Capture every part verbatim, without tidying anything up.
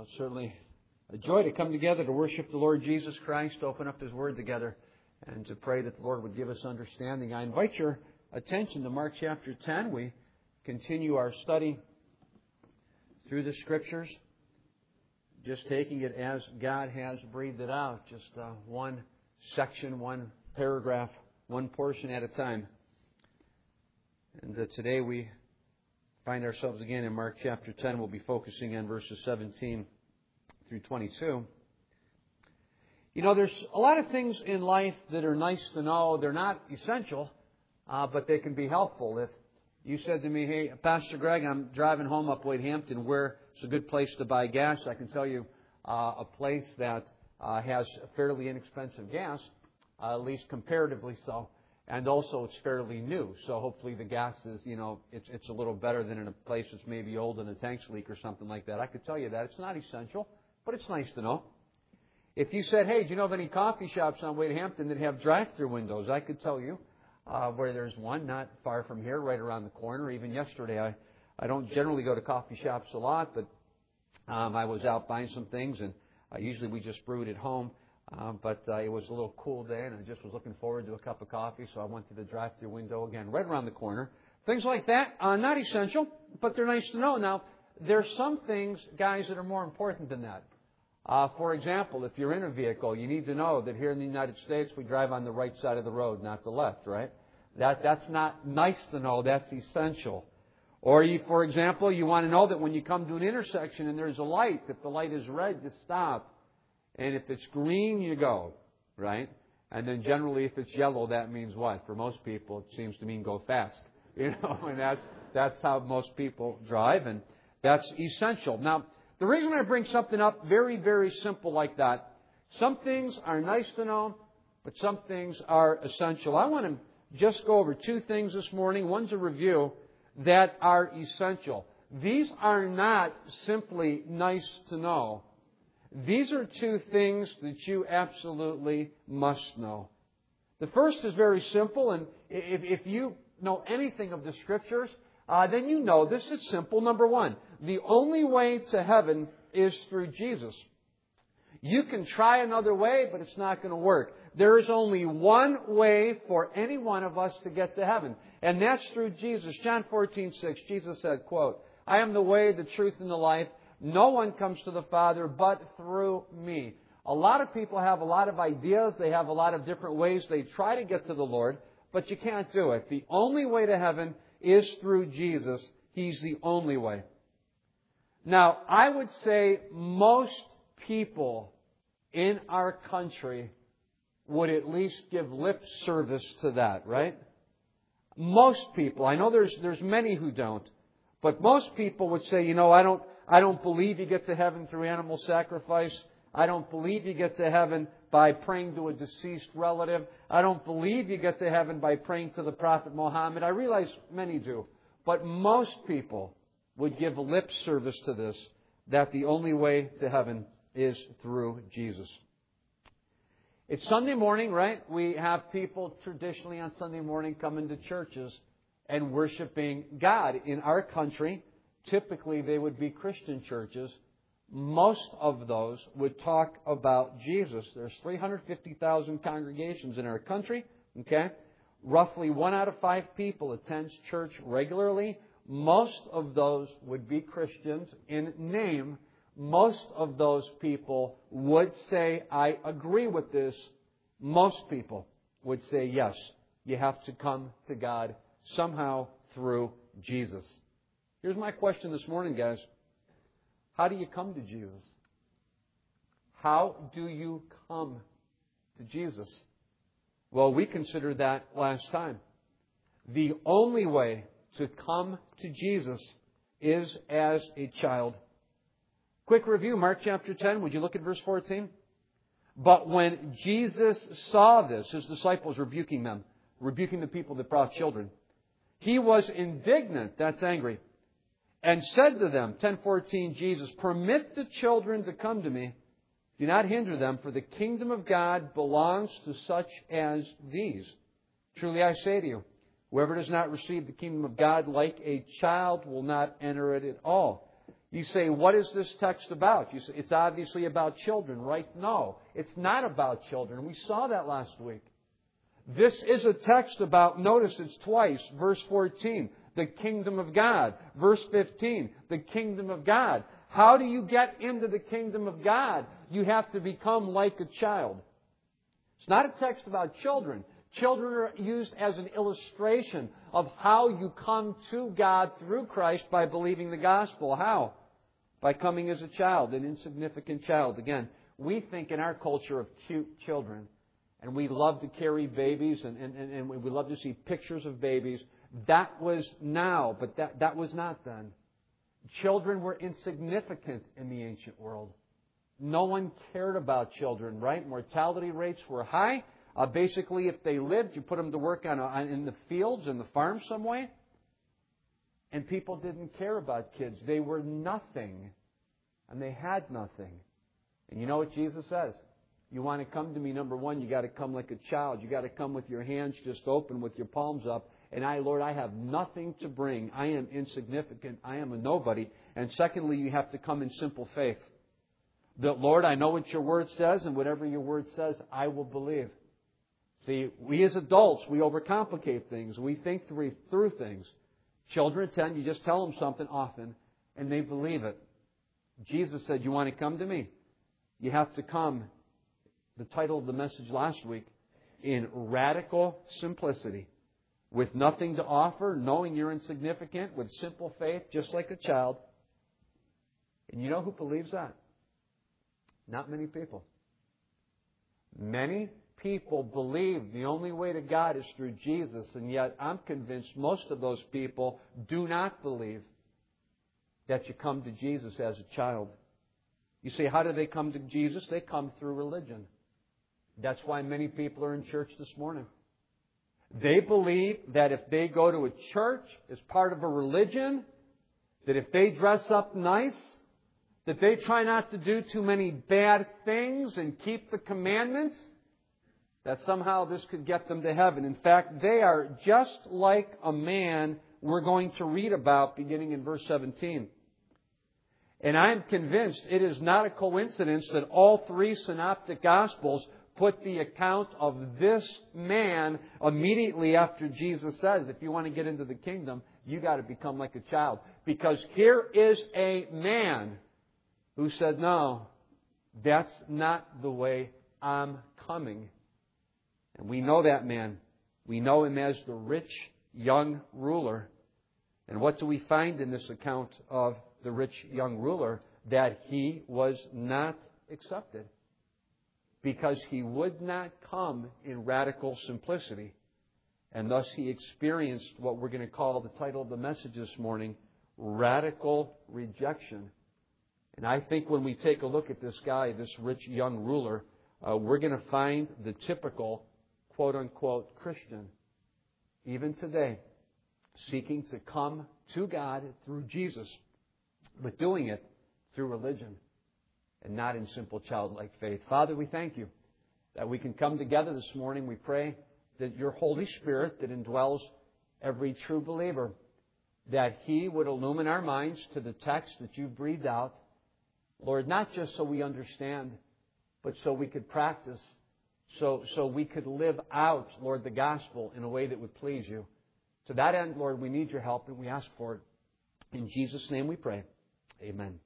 Well, it's certainly a joy to come together to worship the Lord Jesus Christ, to open up His Word together, and to pray that the Lord would give us understanding. I invite your attention to Mark chapter ten. We continue our study through the Scriptures, just taking it as God has breathed it out, just uh, one section, one paragraph, one portion at a time. And uh, today we find ourselves again in Mark chapter ten. We'll be focusing on verses seventeen through twenty-two. You know, there's a lot of things in life that are nice to know. They're not essential, uh, but they can be helpful. If you said to me, hey, Pastor Greg, I'm driving home up Wade Hampton, where's a good place to buy gas? I can tell you uh, a place that uh, has fairly inexpensive gas, uh, at least comparatively so. And also it's fairly new, so hopefully the gas is, you know, it's it's a little better than in a place that's maybe old and the tanks leak or something like that. I could tell you that. It's not essential, but it's nice to know. If you said, hey, do you know of any coffee shops on Wade Hampton that have drive-through windows? I could tell you uh, where there's one not far from here, right around the corner. Even yesterday, I, I don't generally go to coffee shops a lot, but um, I was out buying some things, and uh, usually we just brewed at home. Um, but uh, it was a little cool day, and I just was looking forward to a cup of coffee, so I went to the drive-thru window again, right around the corner. Things like that are not essential, but they're nice to know. Now, there's some things, guys, that are more important than that. Uh, for example, if you're in a vehicle, you need to know that here in the United States, we drive on the right side of the road, not the left, right? That That's not nice to know. That's essential. Or, you, for example, you want to know that when you come to an intersection and there's a light, if the light is red, just stop. And if it's green, you go, right? And then generally, if it's yellow, that means what? For most people, it seems to mean go fast. You know, and that's, that's how most people drive, and that's essential. Now, the reason I bring something up very, very simple like that, some things are nice to know, but some things are essential. I want to just go over two things this morning. One's a review that are essential. These are not simply nice to know. These are two things that you absolutely must know. The first is very simple, and if, if you know anything of the Scriptures, uh, then you know this. It's simple. Number one, the only way to heaven is through Jesus. You can try another way, but it's not going to work. There is only one way for any one of us to get to heaven, and that's through Jesus. John fourteen six, Jesus said, quote, I am the way, the truth, and the life. No one comes to the Father but through me. A lot of people have a lot of ideas. They have a lot of different ways they try to get to the Lord, but you can't do it. The only way to heaven is through Jesus. He's the only way. Now, I would say most people in our country would at least give lip service to that, right? Most people. I know there's there's many who don't, but most people would say, you know, I don't I don't believe you get to heaven through animal sacrifice. I don't believe you get to heaven by praying to a deceased relative. I don't believe you get to heaven by praying to the Prophet Muhammad. I realize many do. But most people would give lip service to this, that the only way to heaven is through Jesus. It's Sunday morning, right? We have people traditionally on Sunday morning coming to churches and worshiping God. In our country, typically, they would be Christian churches. Most of those would talk about Jesus. There's three hundred fifty thousand congregations in our country. Okay, roughly one out of five people attends church regularly. Most of those would be Christians in name. Most of those people would say, I agree with this. Most people would say, yes, you have to come to God somehow through Jesus. Here's my question this morning, guys. How do you come to Jesus? How do you come to Jesus? Well, we considered that last time. The only way to come to Jesus is as a child. Quick review, Mark chapter ten. Would you look at verse fourteen? But when Jesus saw this, His disciples rebuking them, rebuking the people that brought children, He was indignant, that's angry, and said to them, ten fourteen, Jesus, permit the children to come to me. Do not hinder them, for the kingdom of God belongs to such as these. Truly I say to you, whoever does not receive the kingdom of God like a child will not enter it at all. You say, what is this text about? You say, it's obviously about children, right? No, it's not about children. We saw that last week. This is a text about, notice it's twice, verse fourteen, the kingdom of God. Verse fifteen, the kingdom of God. How do you get into the kingdom of God? You have to become like a child. It's not a text about children. Children are used as an illustration of how you come to God through Christ by believing the gospel. How? By coming as a child, an insignificant child. Again, we think in our culture of cute children, and we love to carry babies, and, and, and we love to see pictures of babies. That was now, but that, that was not then. Children were insignificant in the ancient world. No one cared about children, right? Mortality rates were high. Uh, basically, if they lived, you put them to work on, a, on in the fields, in the farm some way. And people didn't care about kids. They were nothing. And they had nothing. And you know what Jesus says? You want to come to me, number one, you got to come like a child. You got to come with your hands just open, with your palms up. And I, Lord, I have nothing to bring. I am insignificant. I am a nobody. And secondly, you have to come in simple faith. That, Lord, I know what your word says, and whatever your word says, I will believe. See, we as adults, we overcomplicate things. We think through, through things. Children tend, you just tell them something often, and they believe it. Jesus said, you want to come to me? You have to come, the title of the message last week, in radical simplicity. With nothing to offer, knowing you're insignificant, with simple faith, just like a child. And you know who believes that? Not many people. Many people believe the only way to God is through Jesus, and yet I'm convinced most of those people do not believe that you come to Jesus as a child. You say, how do they come to Jesus? They come through religion. That's why many people are in church this morning. They believe that if they go to a church as part of a religion, that if they dress up nice, that they try not to do too many bad things and keep the commandments, that somehow this could get them to heaven. In fact, they are just like a man we're going to read about beginning in verse seventeen. And I'm convinced it is not a coincidence that all three synoptic gospels put the account of this man immediately after Jesus says, if you want to get into the kingdom, you got to become like a child. Because here is a man who said, no, that's not the way I'm coming. And we know that man. We know him as the rich young ruler. And what do we find in this account of the rich young ruler? That he was not accepted. Because he would not come in radical simplicity. And thus he experienced what we're going to call the title of the message this morning, radical rejection. And I think when we take a look at this guy, this rich young ruler, uh, we're going to find the typical quote-unquote Christian, even today, seeking to come to God through Jesus, but doing it through religion and not in simple childlike faith. Father, we thank you that we can come together this morning. We pray that your Holy Spirit that indwells every true believer, that He would illumine our minds to the text that you've breathed out, Lord, not just so we understand, but so we could practice, so, so we could live out, Lord, the gospel in a way that would please you. To that end, Lord, we need your help and we ask for it. In Jesus' name we pray. Amen.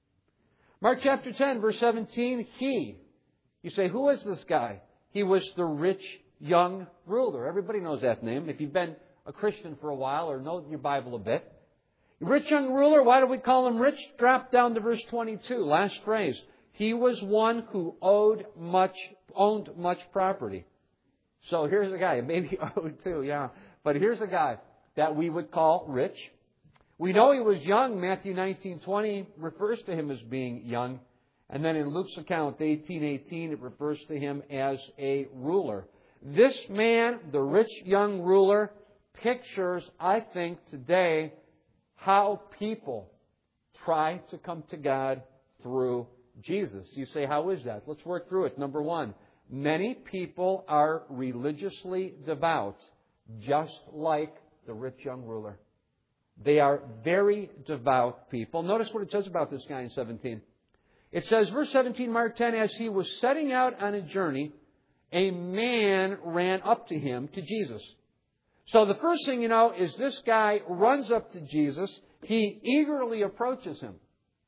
Mark chapter ten, verse seventeen, he. You say, who is this guy? He was the rich young ruler. Everybody knows that name. If you've been a Christian for a while or know your Bible a bit. Rich young ruler, why do we call him rich? Drop down to verse twenty-two, last phrase. He was one who owed much, owned much property. So here's a guy, maybe owed too, yeah. But here's a guy that we would call rich. We know he was young. Matthew nineteen twenty refers to him as being young. And then in Luke's account, eighteen eighteen, it refers to him as a ruler. This man, the rich young ruler, pictures, I think, today how people try to come to God through Jesus. You say, how is that? Let's work through it. Number one, many people are religiously devout, just like the rich young ruler. They are very devout people. Notice what it says about this guy in seventeen. It says, verse seventeen, Mark ten, as he was setting out on a journey, a man ran up to him, to Jesus. So the first thing you know is this guy runs up to Jesus. He eagerly approaches him.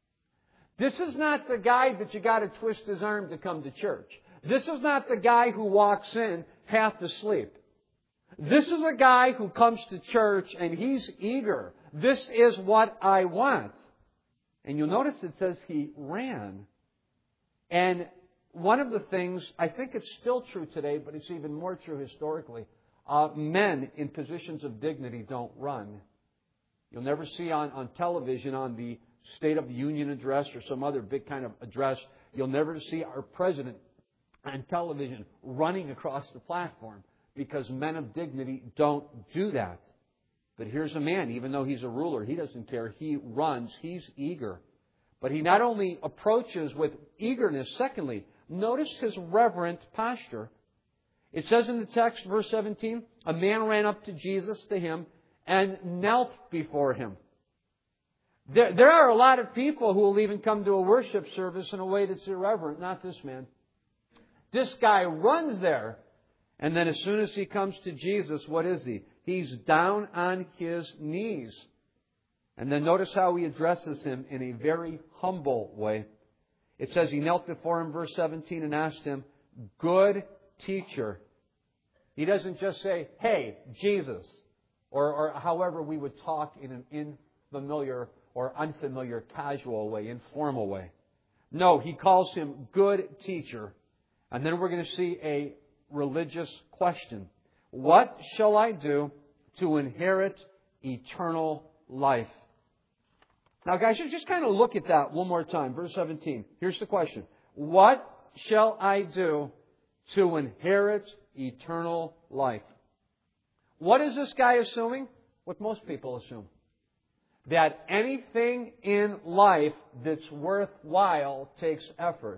This is not the guy that you got to twist his arm to come to church. This is not the guy who walks in half asleep. This is a guy who comes to church and he's eager. This is what I want. And you'll notice it says he ran. And one of the things, I think it's still true today, but it's even more true historically, uh, men in positions of dignity don't run. You'll never see on, on television, on the State of the Union address or some other big kind of address, you'll never see our president on television running across the platform, because men of dignity don't do that. But here's a man, even though he's a ruler, he doesn't care. He runs. He's eager. But he not only approaches with eagerness, secondly, notice his reverent posture. It says in the text, verse seventeen, a man ran up to Jesus, to him, and knelt before him. There, there are a lot of people who will even come to a worship service in a way that's irreverent. Not this man. This guy runs there. And then as soon as he comes to Jesus, what is he? He's down on his knees. And then notice how he addresses him in a very humble way. It says he knelt before him, verse seventeen, and asked him, good teacher. He doesn't just say, hey, Jesus, or, or however we would talk in an unfamiliar or unfamiliar, casual way, informal way. No, he calls him good teacher. And then we're going to see a religious question. What shall I do to inherit eternal life? Now, guys, just kind of look at that one more time. Verse seventeen. Here's the question. What shall I do to inherit eternal life? What is this guy assuming? What most people assume. That anything in life that's worthwhile takes effort.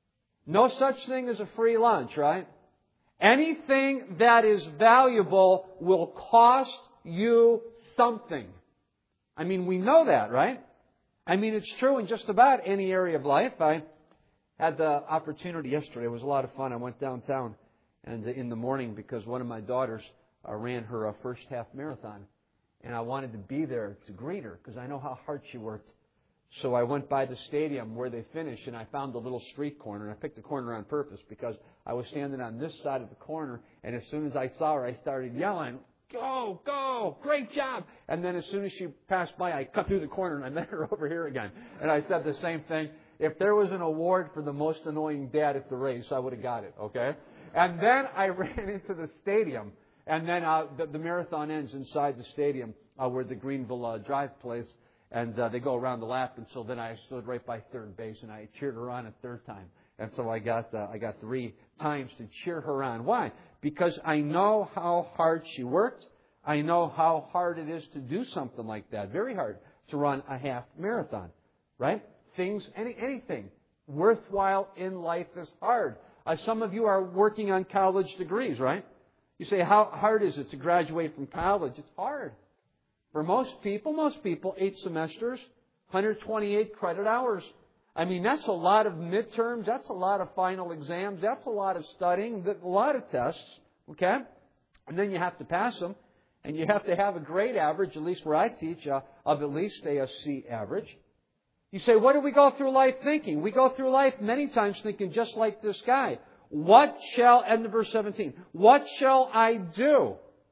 No such thing as a free lunch, right? Anything that is valuable will cost you something. I mean, we know that, right? I mean, it's true in just about any area of life. I had the opportunity yesterday. It was a lot of fun. I went downtown and in the morning because one of my daughters uh, ran her uh, first half marathon. And I wanted to be there to greet her because I know how hard she worked. So I went by the stadium where they finished and I found a little street corner. And I picked the corner on purpose because I was standing on this side of the corner. And as soon as I saw her, I started yelling, go, go, great job. And then as soon as she passed by, I cut through the corner and I met her over here again. And I said the same thing. If there was an award for the most annoying dad at the race, I would have got it, okay? And then I ran into the stadium. And then uh, the, the marathon ends inside the stadium uh, where the Greenville uh, Drive plays. And uh, they go around the lap. And so then I stood right by third base and I cheered her on a third time. And so I got uh, I got three times to cheer her on. Why? Because I know how hard she worked. I know how hard it is to do something like that. Very hard to run a half marathon. Right? Things, any anything worthwhile in life is hard. Uh, some of you are working on college degrees, right? You say, how hard is it to graduate from college? It's hard. For most people, most people, eight semesters, one hundred twenty-eight credit hours. I mean, that's a lot of midterms. That's a lot of final exams. That's a lot of studying, a lot of tests. Okay? And then you have to pass them. And you have to have a grade average, at least where I teach, uh, of at least a, a C average. You say, what do we go through life thinking? We go through life many times thinking just like this guy. What shall, end of verse seventeen, what shall I do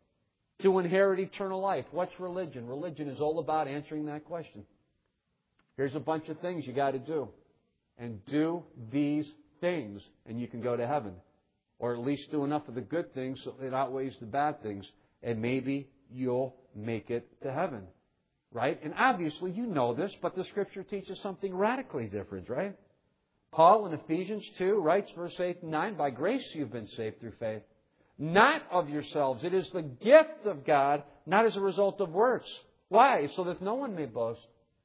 to inherit eternal life? What's religion? Religion is all about answering that question. Here's a bunch of things you got to do. And do these things, and you can go to heaven. Or at least do enough of the good things so it outweighs the bad things. And maybe you'll make it to heaven. Right? And obviously you know this, but the Scripture teaches something radically different, right? Paul in Ephesians two writes, verse eight and nine, by grace you've been saved through faith. Not of yourselves. It is the gift of God, not as a result of works. Why? So that no one may boast.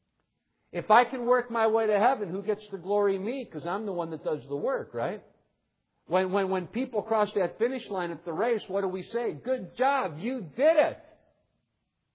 If I can work my way to heaven, who gets the glory? Me, because I'm the one that does the work, right? When, when, when people cross that finish line at the race, what do we say? Good job, you did it.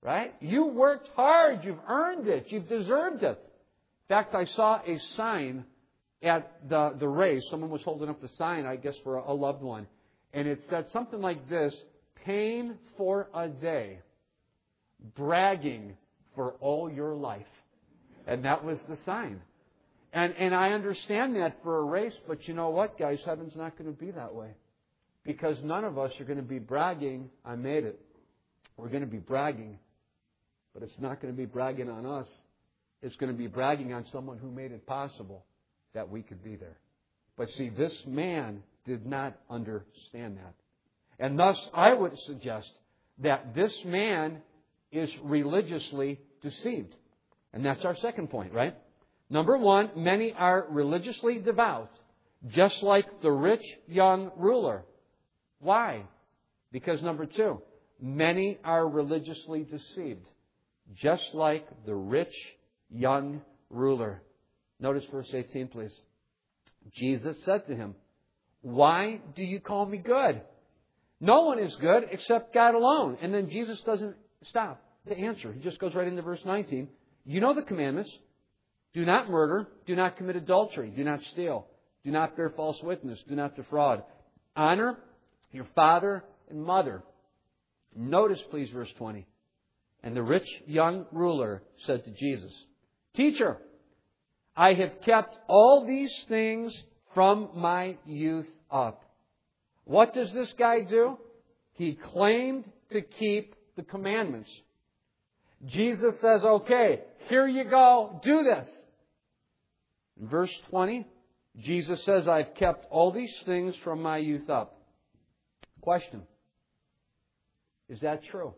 Right? You worked hard. You've earned it. You've deserved it. In fact, I saw a sign at the, the race. Someone was holding up the sign, I guess, for a, a loved one. And it said something like this: pain for a day, bragging for all your life. And that was the sign. And, and I understand that for a race, but you know what, guys? Heaven's not going to be that way. Because none of us are going to be bragging, I made it. We're going to be bragging. But it's not going to be bragging on us. It's going to be bragging on someone who made it possible that we could be there. But see, this man did not understand that. And thus, I would suggest that this man is religiously deceived. And that's our second point, right? Number one, many are religiously devout, just like the rich young ruler. Why? Because number two, many are religiously deceived, just like the rich young ruler. Notice verse eighteen, please. Jesus said to him, "Why do you call me good? No one is good except God alone." And then Jesus doesn't stop to answer. He just goes right into verse nineteen. You know the commandments. Do not murder. Do not commit adultery. Do not steal. Do not bear false witness. Do not defraud. Honor your father and mother. Notice, please, verse twenty. And the rich young ruler said to Jesus, "Teacher, I have kept all these things from my youth up." What does this guy do? He claimed to keep the commandments. Jesus says, "Okay, here you go. Do this." In verse twenty, Jesus says, "I've kept all these things from my youth up." Question. Is that true?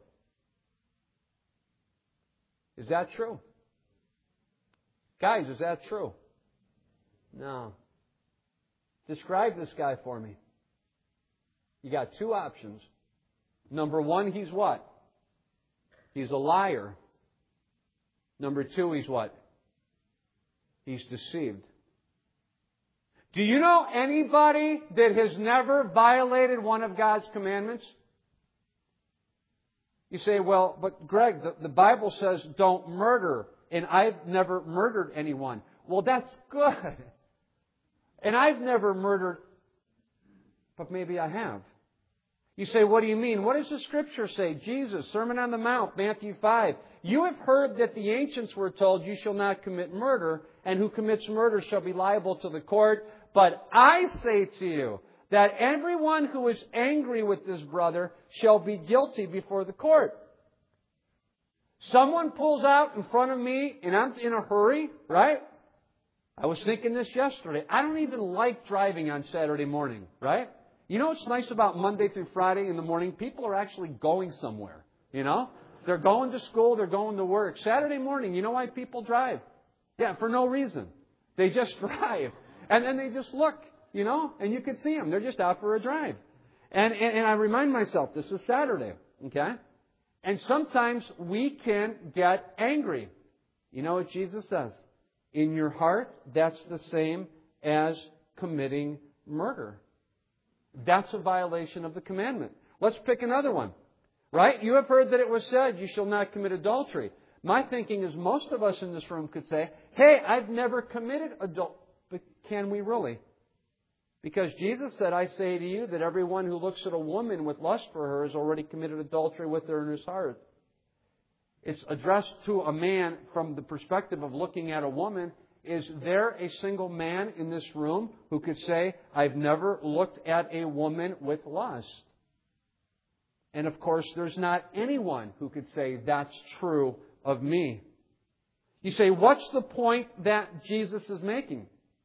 Is that true? Guys, is that true? No. Describe this guy for me. You got two options. Number one, he's what? He's a liar. Number two, he's what? He's deceived. Do you know anybody that has never violated one of God's commandments? You say, well, but Greg, the, the Bible says don't murder, and I've never murdered anyone. Well, that's good. And I've never murdered, but maybe I have. You say, what do you mean? What does the Scripture say? Jesus, Sermon on the Mount, Matthew five. You have heard that the ancients were told, you shall not commit murder, and who commits murder shall be liable to the court. But I say to you that everyone who is angry with his brother shall be guilty before the court. Someone pulls out in front of me, and I'm in a hurry, right? I was thinking this yesterday. I don't even like driving on Saturday morning, right? You know what's nice about Monday through Friday in the morning? People are actually going somewhere, you know? They're going to school, they're going to work. Saturday morning, you know why people drive? Yeah, for no reason. They just drive. And then they just look, you know, and you can see them. They're just out for a drive. And, and, and I remind myself, this is Saturday, okay? And sometimes we can get angry. You know what Jesus says? In your heart, that's the same as committing murder. That's a violation of the commandment. Let's pick another one. Right? You have heard that it was said, you shall not commit adultery. My thinking is most of us in this room could say, hey, I've never committed adultery. But can we really? Because Jesus said, I say to you that everyone who looks at a woman with lust for her has already committed adultery with her in his heart. It's addressed to a man from the perspective of looking at a woman. Is there a single man in this room who could say, I've never looked at a woman with lust? And of course, there's not anyone who could say, that's true of me. You say, what's the point that Jesus is making?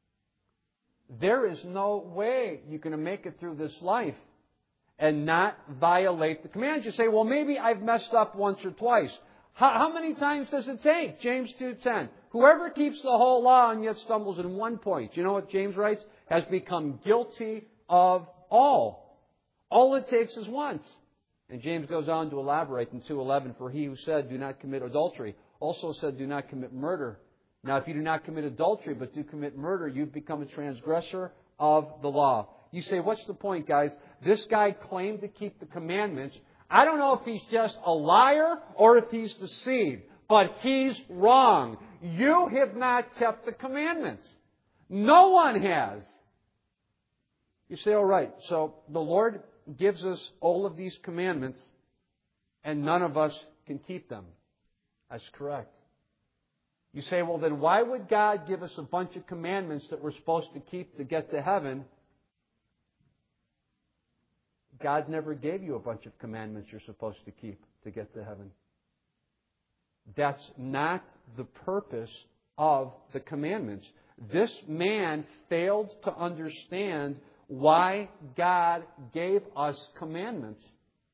There is no way you can make it through this life and not violate the commands. You say, well, maybe I've messed up once or twice. How, how many times does it take? James two ten. Whoever keeps the whole law and yet stumbles in one point, you know what James writes? Has become guilty of all. All it takes is once. And James goes on to elaborate in two eleven, for he who said, do not commit adultery, also said, do not commit murder. Now, if you do not commit adultery, but do commit murder, you've become a transgressor of the law. You say, what's the point, guys? This guy claimed to keep the commandments. I don't know if he's just a liar or if he's deceived, but he's wrong. You have not kept the commandments. No one has. You say, all right, so the Lord gives us all of these commandments and none of us can keep them. That's correct. You say, well, then why would God give us a bunch of commandments that we're supposed to keep to get to heaven? God never gave you a bunch of commandments you're supposed to keep to get to heaven. That's not the purpose of the commandments. This man failed to understand why God gave us commandments.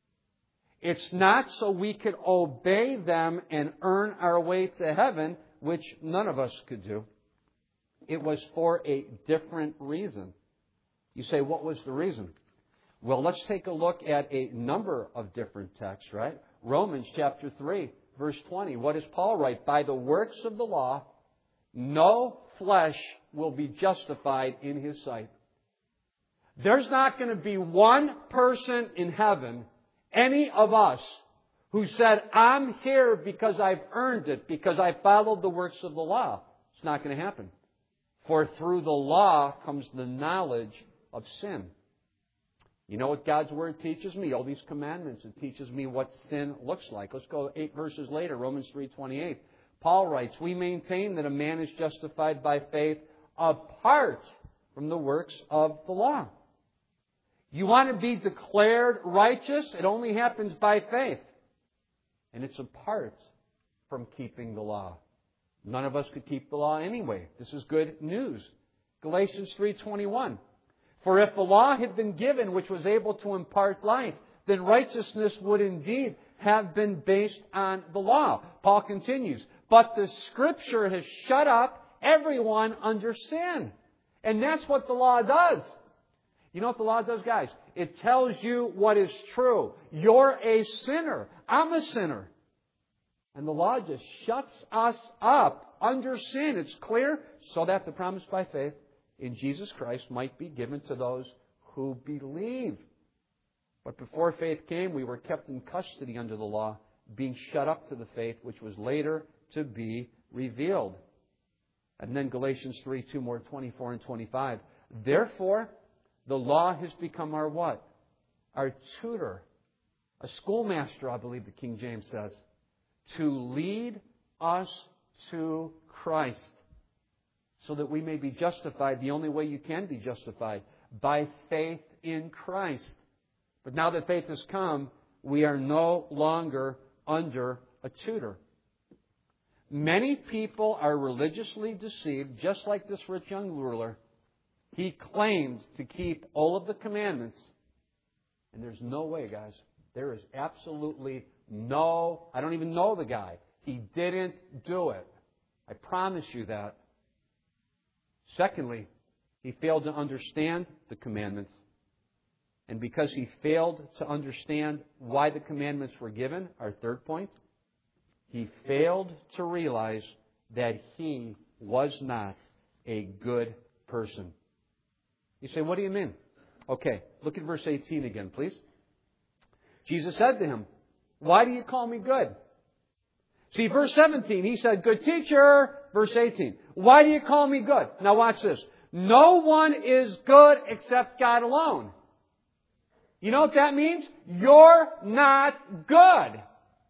It's not so we could obey them and earn our way to heaven, which none of us could do. It was for a different reason. You say, what was the reason? Well, let's take a look at a number of different texts, right? Romans chapter three, verse twenty. What does Paul write? By the works of the law, no flesh will be justified in his sight. There's not going to be one person in heaven, any of us, who said, I'm here because I've earned it, because I followed the works of the law. It's not going to happen. For through the law comes the knowledge of sin. You know what God's Word teaches me? All these commandments. It teaches me what sin looks like. Let's go eight verses later, Romans three twenty-eight. Paul writes, we maintain that a man is justified by faith apart from the works of the law. You want to be declared righteous? It only happens by faith. And it's apart from keeping the law. None of us could keep the law anyway. This is good news. Galatians three twenty-one. For if the law had been given which was able to impart life, then righteousness would indeed have been based on the law. Paul continues, but the Scripture has shut up everyone under sin. And that's what the law does. You know what the law does, guys? It tells you what is true. You're a sinner. I'm a sinner. And the law just shuts us up under sin. It's clear, so that the promise by faith in Jesus Christ might be given to those who believe. But before faith came, we were kept in custody under the law, being shut up to the faith which was later to be revealed. And then Galatians three, two more, twenty-four and twenty-five. Therefore, the law has become our what? Our tutor. A schoolmaster, I believe the King James says. To lead us to Christ. So that we may be justified the only way you can be justified. By faith in Christ. But now that faith has come, we are no longer under a tutor. Many people are religiously deceived, just like this rich young ruler. He claimed to keep all of the commandments. And there's no way, guys. There is absolutely no, I don't even know the guy. He didn't do it. I promise you that. Secondly, he failed to understand the commandments. And because he failed to understand why the commandments were given, our third point, he failed to realize that he was not a good person. You say, what do you mean? Okay, look at verse eighteen again, please. Jesus said to him, why do you call me good? See, verse seventeen, he said, good teacher. Verse eighteen, why do you call me good? Now watch this. No one is good except God alone. You know what that means? You're not good.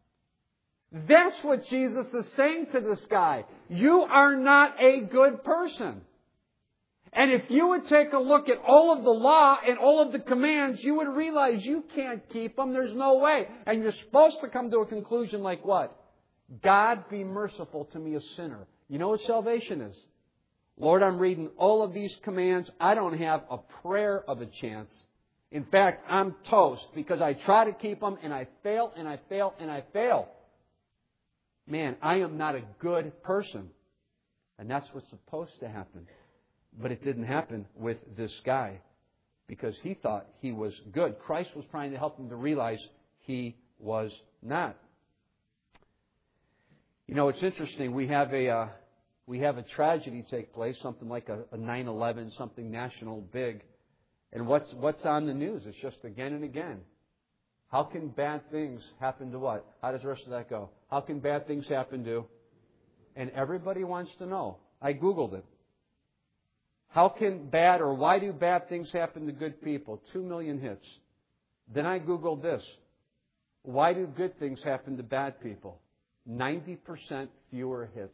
That's what Jesus is saying to this guy. You are not a good person. And if you would take a look at all of the law and all of the commands, you would realize you can't keep them. There's no way. And you're supposed to come to a conclusion like what? God, be merciful to me, a sinner. You know what salvation is? Lord, I'm reading all of these commands. I don't have a prayer of a chance. In fact, I'm toast because I try to keep them and I fail and I fail and I fail. Man, I am not a good person. And that's what's supposed to happen. But it didn't happen with this guy because he thought he was good. Christ was trying to help him to realize he was not. You know, it's interesting. We have a uh, we have a tragedy take place, something like a, a nine eleven, something national big. And what's what's on the news? It's just again and again. How can bad things happen to what? How does the rest of that go? How can bad things happen to? And everybody wants to know. I Googled it. How can bad or why do bad things happen to good people? Two million hits. Then I Googled this. Why do good things happen to bad people? ninety percent fewer hits.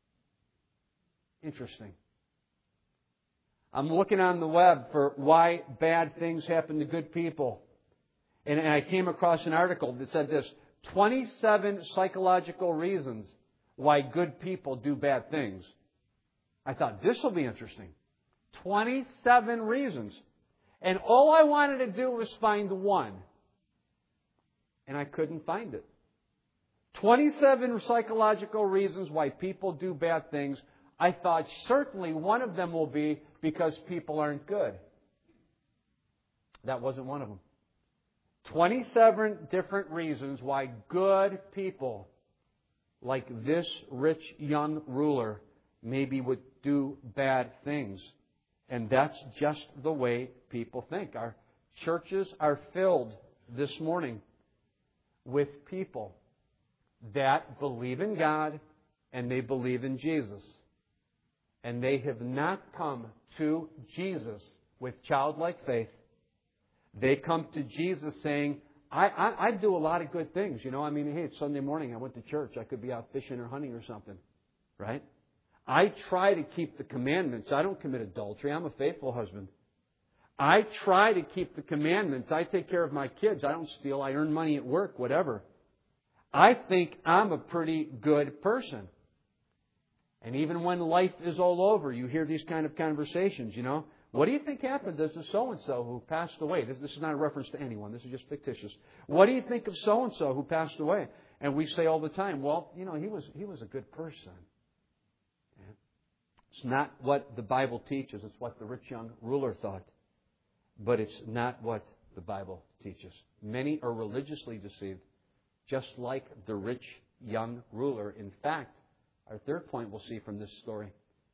Interesting. I'm looking on the web for why bad things happen to good people. And I came across an article that said this, twenty-seven psychological reasons why good people do bad things. I thought, this will be interesting. twenty-seven reasons. And all I wanted to do was find one. And I couldn't find it. twenty-seven psychological reasons why people do bad things. I thought certainly one of them will be because people aren't good. That wasn't one of them. twenty-seven different reasons why good people, like this rich young ruler, maybe would do bad things. And that's just the way people think. Our churches are filled this morning with people that believe in God and they believe in Jesus. And they have not come to Jesus with childlike faith. They come to Jesus saying, I, I, I do a lot of good things. You know, I mean, hey, it's Sunday morning. I went to church. I could be out fishing or hunting or something. Right? I try to keep the commandments. I don't commit adultery. I'm a faithful husband. I try to keep the commandments. I take care of my kids. I don't steal. I earn money at work, whatever. I think I'm a pretty good person. And even when life is all over, you hear these kind of conversations, you know. What do you think happened to so-and-so who passed away? This, this is not a reference to anyone. This is just fictitious. What do you think of so-and-so who passed away? And we say all the time, well, you know, he was he was a good person. Yeah. It's not what the Bible teaches. It's what the rich young ruler thought. But it's not what the Bible teaches. Many are religiously deceived, just like the rich young ruler. In fact, our third point we'll see from this story,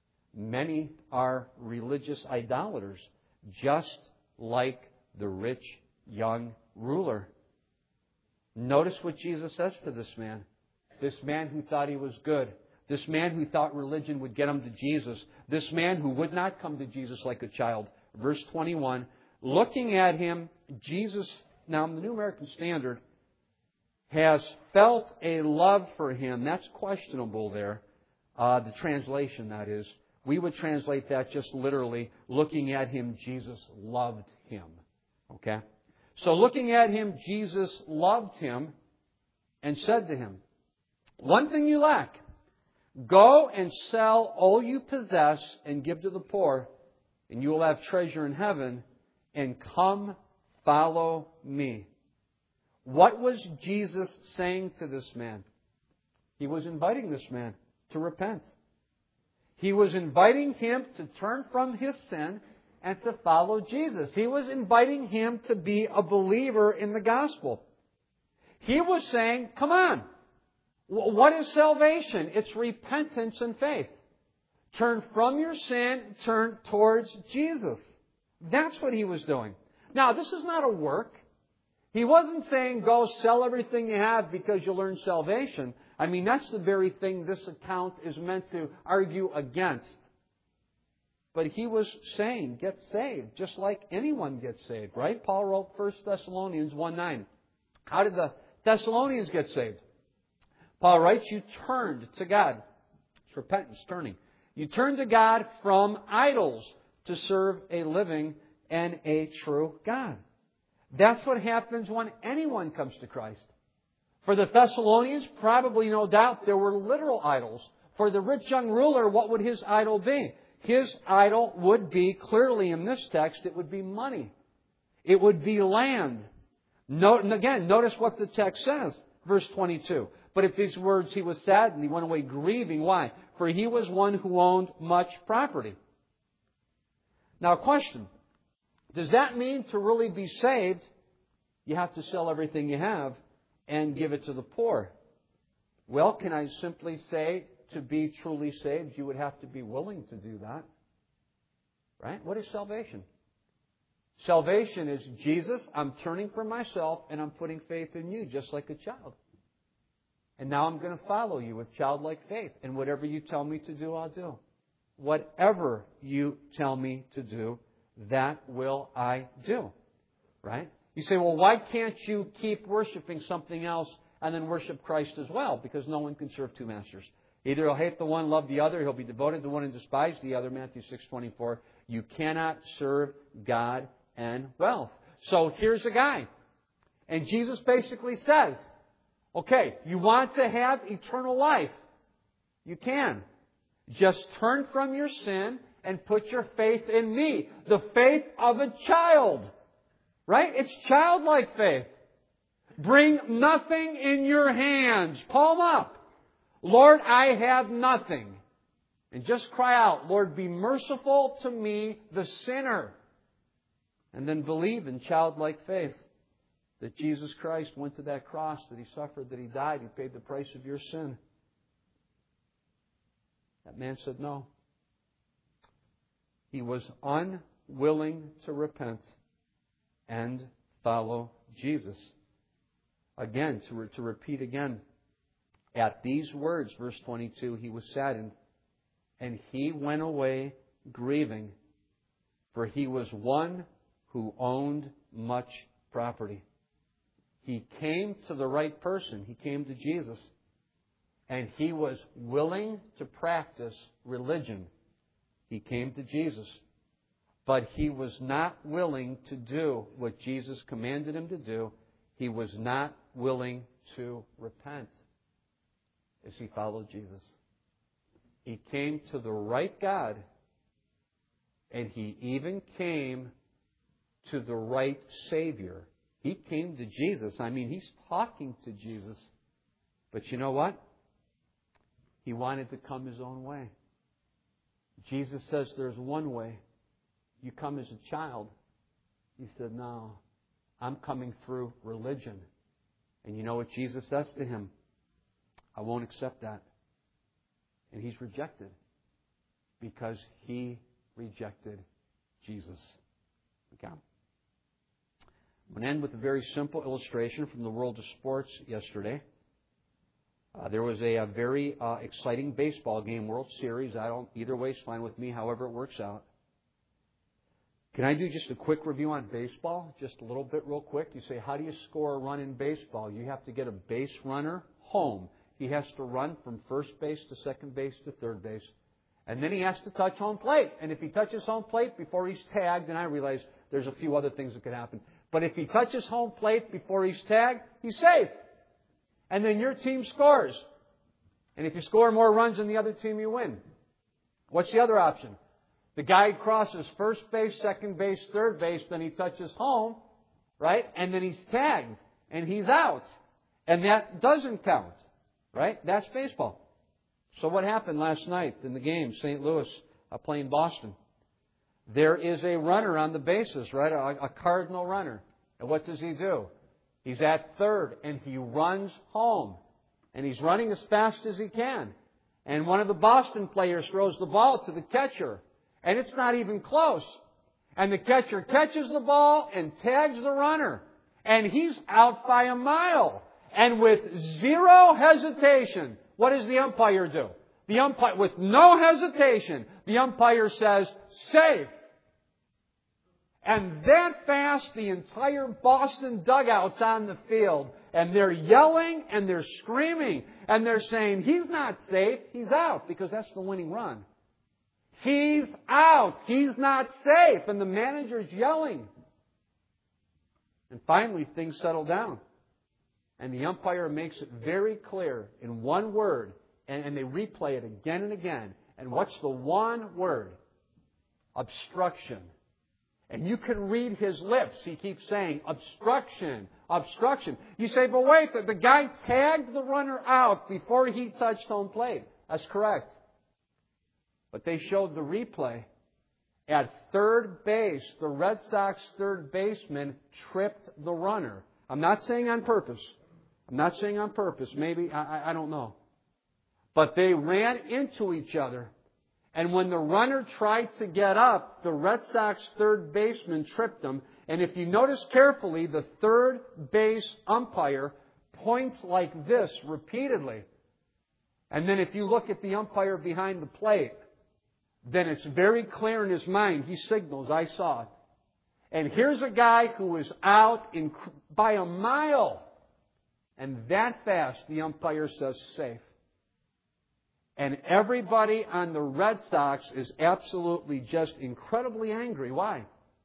many are religious idolaters, just like the rich young ruler. Notice what Jesus says to this man. This man who thought he was good. This man who thought religion would get him to Jesus. This man who would not come to Jesus like a child. Verse twenty-one, looking at him, Jesus, now in the New American Standard, has felt a love for him. That's questionable there. Uh, the translation, that is. We would translate that just literally, looking at him, Jesus loved him. Okay? So looking at him, Jesus loved him and said to him, one thing you lack. Go and sell all you possess and give to the poor, and you will have treasure in heaven, and come follow me. What was Jesus saying to this man? He was inviting this man to repent. He was inviting him to turn from his sin and to follow Jesus. He was inviting him to be a believer in the gospel. He was saying, come on. What is salvation? It's repentance and faith. Turn from your sin, turn towards Jesus. That's what he was doing. Now, this is not a work. He wasn't saying, go sell everything you have because you'll earn salvation. I mean, that's the very thing this account is meant to argue against. But he was saying, get saved, just like anyone gets saved, right? Paul wrote First Thessalonians one nine. How did the Thessalonians get saved? Paul writes, you turned to God. It's repentance, turning. You turned to God from idols to serve a living and a true God. That's what happens when anyone comes to Christ. For the Thessalonians, probably no doubt, there were literal idols. For the rich young ruler, what would his idol be? His idol would be, clearly in this text, it would be money. It would be land. Note, and again, notice what the text says. Verse twenty-two. But at these words he was saddened. He went away grieving. Why? For he was one who owned much property. Now, question. Does that mean to really be saved, you have to sell everything you have and give it to the poor? Well, can I simply say, to be truly saved, you would have to be willing to do that. Right? What is salvation? Salvation is, Jesus, I'm turning from myself and I'm putting faith in you, just like a child. And now I'm going to follow you with childlike faith. And whatever you tell me to do, I'll do. Whatever you tell me to do, that will I do. Right? You say, well, why can't you keep worshiping something else and then worship Christ as well? Because no one can serve two masters. Either he'll hate the one, love the other. He'll be devoted to one and despise the other. Matthew six twenty-four. You cannot serve God and wealth. So here's a guy. And Jesus basically says, okay, you want to have eternal life? You can. Just turn from your sin and put your faith in me. The faith of a child. Right? It's childlike faith. Bring nothing in your hands. Palm up. Lord, I have nothing. And just cry out, Lord, be merciful to me, the sinner. And then believe in childlike faith that Jesus Christ went to that cross, that He suffered, that He died, He paid the price of your sin. That man said no. He was unwilling to repent and follow Jesus. Again, to, re- to repeat again, at these words, verse twenty-two, he was saddened, and he went away grieving, for he was one who owned much property. He came to the right person. He came to Jesus. And he was willing to practice religion. He came to Jesus. But he was not willing to do what Jesus commanded him to do. He was not willing to repent as he followed Jesus. He came to the right God, and he even came to the right Savior. He came to Jesus. I mean, he's talking to Jesus. But you know what? He wanted to come his own way. Jesus says there's one way. You come as a child. He said, no, I'm coming through religion. And you know what Jesus says to him? I won't accept that. And he's rejected because he rejected Jesus. Okay. I'm going to end with a very simple illustration from the world of sports yesterday. Uh, there was a, a very uh, exciting baseball game, World Series. I don't, either way is fine with me, however it works out. Can I do just a quick review on baseball? Just a little bit real quick. You say, how do you score a run in baseball? You have to get a base runner home. He has to run from first base to second base to third base. And then he has to touch home plate. And if he touches home plate before he's tagged, and I realize there's a few other things that could happen. But if he touches home plate before he's tagged, he's safe. And then your team scores. And if you score more runs than the other team, you win. What's the other option? The guy crosses first base, second base, third base, then he touches home, right? And then he's tagged, and he's out. And that doesn't count, right? That's baseball. So what happened last night in the game, Saint Louis uh, playing Boston? There is a runner on the bases, right? A, a cardinal runner. And what does he do? He's at third, and he runs home. And he's running as fast as he can. And one of the Boston players throws the ball to the catcher. And it's not even close. And the catcher catches the ball and tags the runner. And he's out by a mile. And with zero hesitation, what does the umpire do? The umpire, with no hesitation, the umpire says, safe. And that fast, the entire Boston dugout's on the field. And they're yelling and they're screaming. And they're saying, he's not safe, he's out. Because that's the winning run. He's out. He's not safe. And the manager's yelling. And finally, things settle down. And the umpire makes it very clear in one word. And, and they replay it again and again. And what's the one word? Obstruction. And you can read his lips. He keeps saying, obstruction, obstruction. You say, but wait, the, the guy tagged the runner out before he touched home plate. That's correct. But they showed the replay. At third base, the Red Sox third baseman tripped the runner. I'm not saying on purpose. I'm not saying on purpose. Maybe, I, I don't know. But they ran into each other. And when the runner tried to get up, the Red Sox third baseman tripped him. And if you notice carefully, the third base umpire points like this repeatedly. And then if you look at the umpire behind the plate, then it's very clear in his mind. He signals, I saw it. And here's a guy who was out in, by a mile. And that fast, the umpire says safe. And everybody on the Red Sox is absolutely just incredibly angry. Why?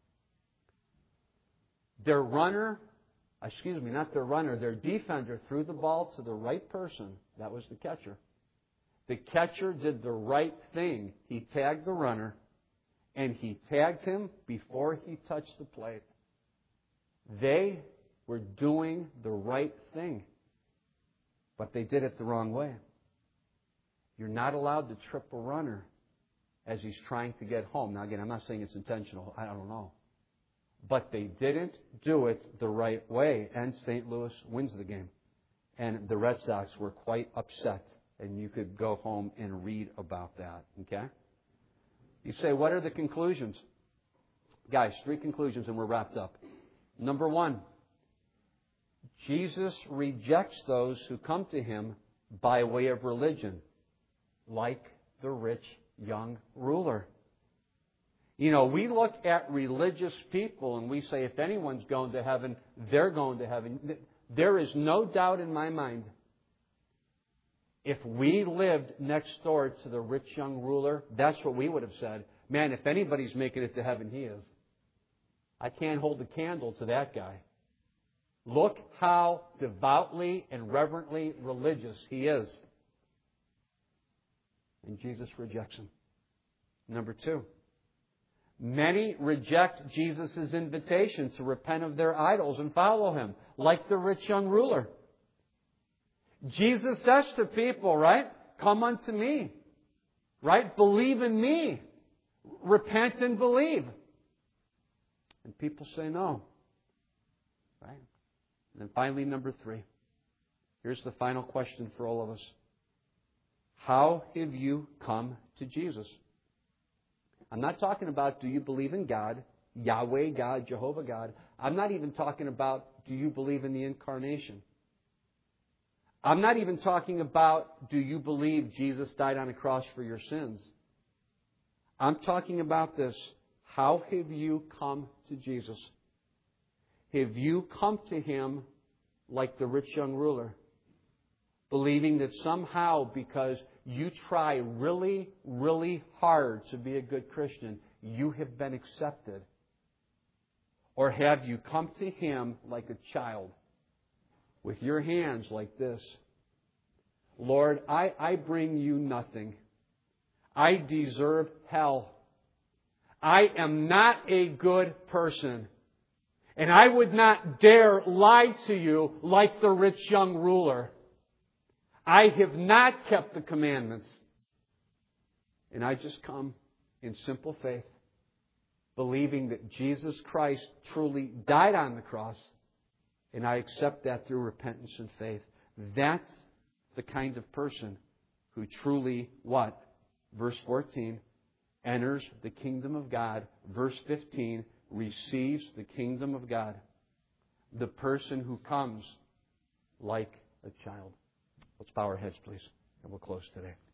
Their runner, excuse me, not their runner, their defender threw the ball to the right person. That was the catcher. The catcher did the right thing. He tagged the runner, and he tagged him before he touched the plate. They were doing the right thing, but they did it the wrong way. You're not allowed to trip a runner as he's trying to get home. Now, again, I'm not saying it's intentional. I don't know. But they didn't do it the right way, and Saint Louis wins the game. And the Red Sox were quite upset, and you could go home and read about that. Okay? You say, what are the conclusions? Guys, three conclusions, and we're wrapped up. Number one, Jesus rejects those who come to Him by way of religion, like the rich young ruler. You know, we look at religious people and we say, if anyone's going to heaven, they're going to heaven. There is no doubt in my mind, if we lived next door to the rich young ruler, that's what we would have said. Man, if anybody's making it to heaven, he is. I can't hold a candle to that guy. Look how devoutly and reverently religious he is. And Jesus rejects him. Number two, many reject Jesus' invitation to repent of their idols and follow Him, like the rich young ruler. Jesus says to people, right? Come unto me. Right? Believe in me. Repent and believe. And people say no. Right? And then finally, number three. Here's the final question for all of us. How have you come to Jesus? I'm not talking about do you believe in God, Yahweh God, Jehovah God. I'm not even talking about do you believe in the incarnation. I'm not even talking about do you believe Jesus died on a cross for your sins. I'm talking about this. How have you come to Jesus? Have you come to Him like the rich young ruler? Believing that somehow because you try really, really hard to be a good Christian, you have been accepted? Or have you come to Him like a child with your hands like this? Lord, I, I bring you nothing. I deserve hell. I am not a good person. And I would not dare lie to you like the rich young ruler. I have not kept the commandments. And I just come in simple faith, believing that Jesus Christ truly died on the cross. And I accept that through repentance and faith. That's the kind of person who truly, what? Verse fourteen, enters the kingdom of God. Verse fifteen, receives the kingdom of God. The person who comes like a child. Let's bow our heads, please, and we'll close today.